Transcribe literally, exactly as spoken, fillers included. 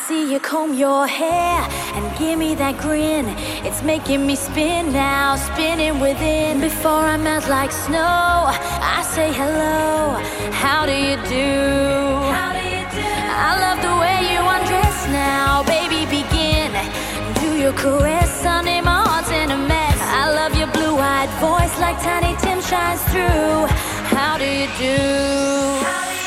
see you comb your hair and give me that grin. It's making me spin now, spinning within. Before I melt like snow, I say hello. How do you do? How do you do? I love the way you undress now, baby. Begin. Do your caress, Sunday, my heart's in a mess. I love your blue-eyed voice like Tiny Tim shines through. How do you do?